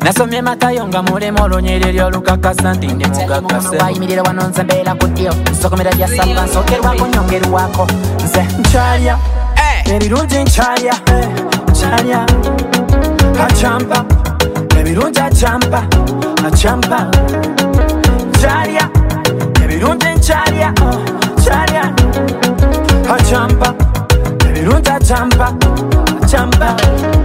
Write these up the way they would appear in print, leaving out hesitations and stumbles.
Nasomye Matayo nga mulema olonyereryo olukakasa nti ndi mugagase wayimirira wano nze mbeera ku ddyo nsokomera bya saba nsokerwako nyongerwako nze nkyalya ebirungi nkyalya nkyalya acampa ebirungi acampa acampa nkyalya ebirungi nkyalya nkyalya acampa ebirungi acampa acampa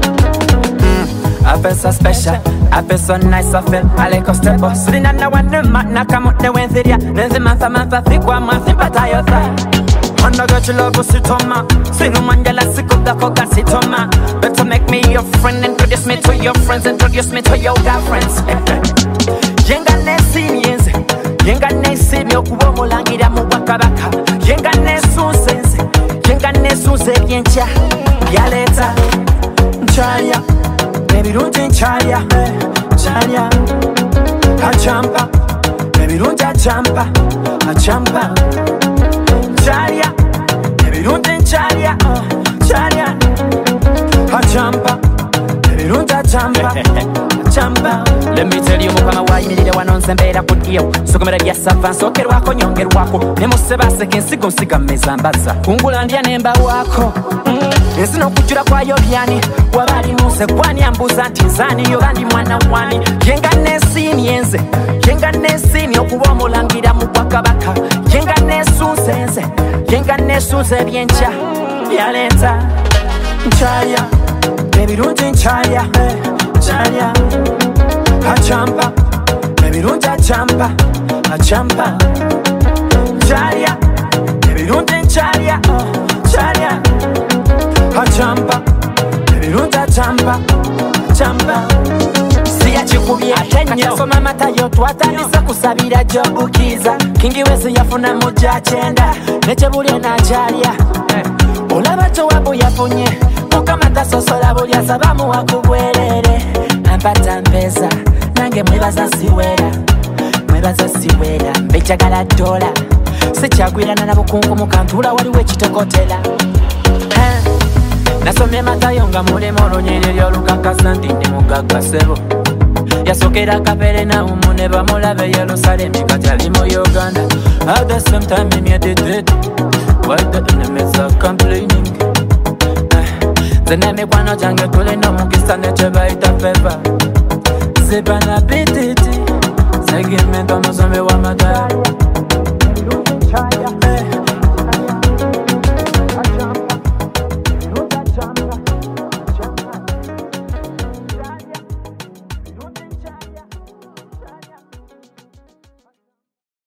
I feel so special, I feel so nice, I feel I like a step up. Sitting na one mat na come up the Wednesday. Then the month think one month in Patayo. On the got you love Sitoma. Sing no mandala sick of the coca Sitoma. Better make me your friend, introduce me to your friends, introduce me to your girlfriends. Yenga nesiniens, yenga nesimi okubo mulangira mu bakabaka. Yenga nesunsense, yenga nesunse byencha. Yaleta nchaya. Ebirungi nkyalya nkyalya acampa ebirungi acampa acampa nkyalya ebirungi nkyalya nkyalya acampa ebirungi acampa acampa. Let me tell you mukama wayimirire wano nze mbeera ku ddyo nsogomera bya sava nsokerwako nyongerwako ne musebaseka ensigo nsiga mmeza mbaza kungula ndya nembawaako ensi n'okujjula kwayo byani wabali munse gwani ambuza nti nzani yo bandi mwana wani yenga nesini enze yenga nesini okuba omulangira mu bwakabaka yenga nesunse enze yenga nesunse ebyenca byalenta nkyalya ebirungi nkyalya nkyalya acampa ebirungi acampa acampa nkyalya ebirungi nkyalya nkyalya acampa ebirungi acampa acampa siya kikubye kasoma Matayo twatandise kusabira jobukiza kingi wezi yafuna mu gyakenda nekyebulye nakyalya olaba Jowabu yafunye mukama tasosola buli asaba muwa ku bwerere ampata mpeza nange mwebaza siwera mbejagala dola sikyagwirana nabukungu mukantula waliwo ekitokotera. Nasomye Matayo nga mulema olonyereryo olukakasa nti ndi mugaggasebo yasokera Kaperinaum ne bamulabe Yerusalemu kati ali mu Uganda. At the same time him yet did while the enemies are complaining. Zene mikwano jange tulina omukisa nekye bayita feva zibana bititi segimento musome wa Matayo